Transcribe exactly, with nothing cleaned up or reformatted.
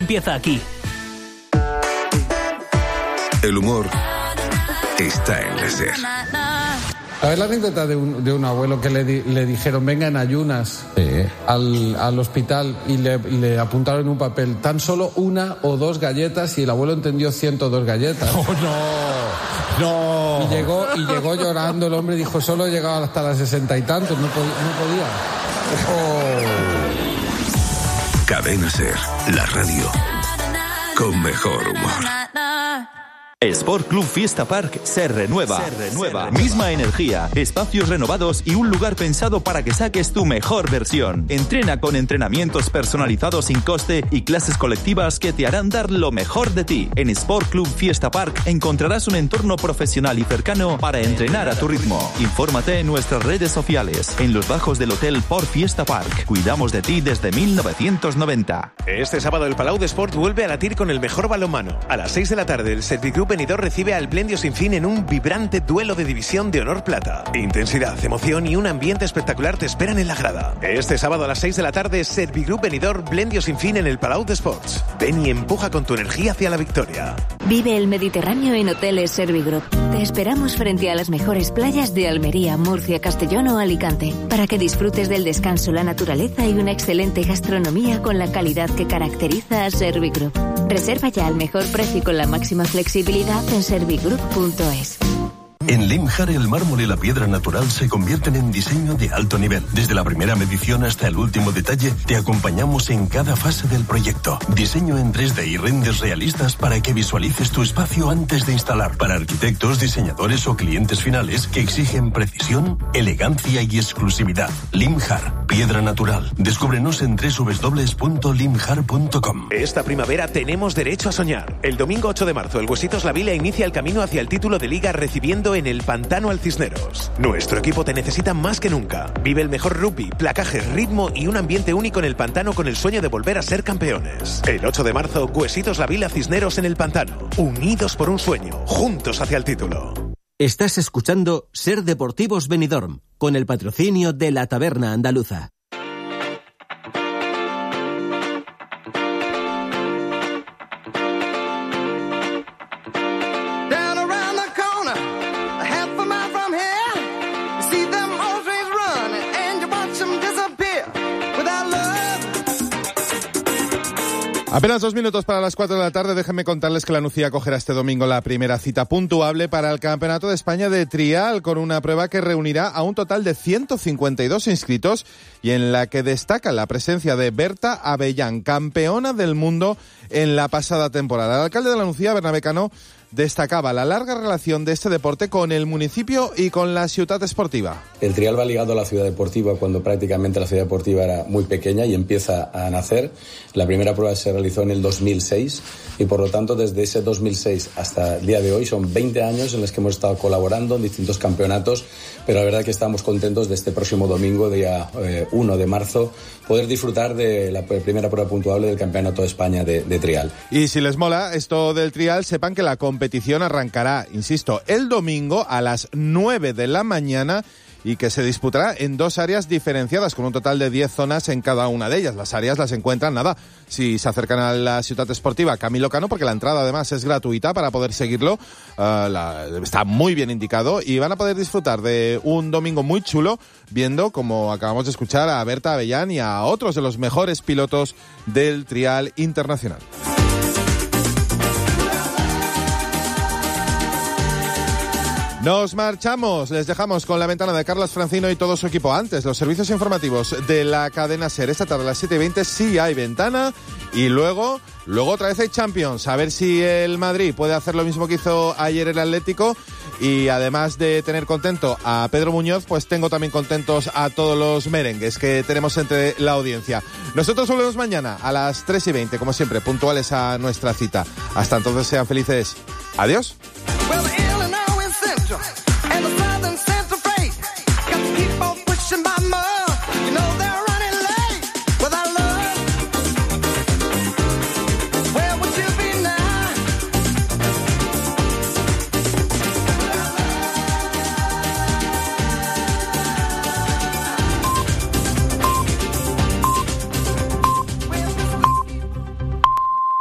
empieza aquí. El humor está en la SER. A ver la anécdota de un, de un abuelo que le, di, le dijeron venga en ayunas sí. al, al hospital y le, le apuntaron en un papel tan solo una o dos galletas y el abuelo entendió ciento dos galletas. ¡Oh, no! ¡No! Y llegó, y llegó llorando el hombre, dijo solo he llegado hasta las sesenta y tantos, no, pod, no podía. Oh. Cadena SER, la radio con mejor humor. Sport Club Fiesta Park se renueva. Se renueva. Misma energía, espacios renovados y un lugar pensado para que saques tu mejor versión. Entrena con entrenamientos personalizados sin coste y clases colectivas que te harán dar lo mejor de ti. En Sport Club Fiesta Park encontrarás un entorno profesional y cercano para entrenar a tu ritmo. Infórmate en nuestras redes sociales, en los bajos del Hotel Port Fiesta Park. Cuidamos de ti desde mil novecientos noventa. Este sábado el Palau de Sport vuelve a latir con el mejor balonmano. A las seis de la tarde el Servigroup Benidorm recibe al Blendio Sinfín en un vibrante duelo de división de honor plata. Intensidad, emoción y un ambiente espectacular te esperan en la grada. Este sábado a las seis de la tarde, Servigroup Benidorm Blendio Sinfín en el Palau de Sports. Ven y empuja con tu energía hacia la victoria. Vive el Mediterráneo en Hoteles Servigroup. Te esperamos frente a las mejores playas de Almería, Murcia, Castellón o Alicante, para que disfrutes del descanso, la naturaleza y una excelente gastronomía con la calidad que caracteriza a Servigroup. Reserva ya al mejor precio y con la máxima flexibilidad en servigroup punto es. En Limjar el mármol y la piedra natural se convierten en diseño de alto nivel. Desde la primera medición hasta el último detalle, te acompañamos en cada fase del proyecto. Diseño en tres D y renders realistas para que visualices tu espacio antes de instalar. Para arquitectos, diseñadores o clientes finales que exigen precisión, elegancia y exclusividad. Limjar, piedra natural. Descúbrenos en doble u doble u doble u punto limjar punto com. Esta primavera tenemos derecho a soñar. El domingo ocho de marzo, el Huesitos La Vila inicia el camino hacia el título de Liga recibiendo en el Pantano al Cisneros. Nuestro equipo te necesita más que nunca. Vive el mejor rugby, placaje, ritmo y un ambiente único en el Pantano con el sueño de volver a ser campeones. El ocho de marzo, Huesitos La Vila Cisneros en el Pantano. Unidos por un sueño, juntos hacia el título. Estás escuchando Ser Deportivos Benidorm, con el patrocinio de la Taberna Andaluza. Apenas dos minutos para las cuatro de la tarde. Déjenme contarles que la Nucía cogerá este domingo la primera cita puntuable para el Campeonato de España de Trial, con una prueba que reunirá a un total de ciento cincuenta y dos inscritos y en la que destaca la presencia de Berta Avellán, campeona del mundo en la pasada temporada. El alcalde de la Nucía, Bernabé Cano, destacaba la larga relación de este deporte con el municipio y con la ciudad esportiva. El trial va ligado a la ciudad deportiva cuando prácticamente la ciudad deportiva era muy pequeña y empieza a nacer. La primera prueba se realizó en el dos mil seis y por lo tanto desde ese dos mil seis hasta el día de hoy son veinte años en los que hemos estado colaborando en distintos campeonatos, pero la verdad que estamos contentos de este próximo domingo, día eh, uno de marzo, poder disfrutar de la primera prueba puntuable del Campeonato de España de, de trial. Y si les mola esto del trial, sepan que la competición arrancará, insisto, el domingo a las nueve de la mañana y que se disputará en dos áreas diferenciadas con un total de diez zonas en cada una de ellas. Las áreas las encuentran, nada, si se acercan a la ciudad esportiva Camilo Cano, porque la entrada además es gratuita para poder seguirlo, uh, la, está muy bien indicado y van a poder disfrutar de un domingo muy chulo viendo, como acabamos de escuchar, a Berta Avellán y a otros de los mejores pilotos del trial internacional. Nos marchamos, les dejamos con la ventana de Carlos Francino y todo su equipo. Antes, los servicios informativos de la cadena SER. Esta tarde a las siete y veinte sí hay ventana y luego, luego otra vez hay Champions. A ver si el Madrid puede hacer lo mismo que hizo ayer el Atlético. Y además de tener contento a Pedro Muñoz, pues tengo también contentos a todos los merengues que tenemos entre la audiencia. Nosotros volvemos mañana a las tres y veinte, como siempre, puntuales a nuestra cita. Hasta entonces sean felices. Adiós.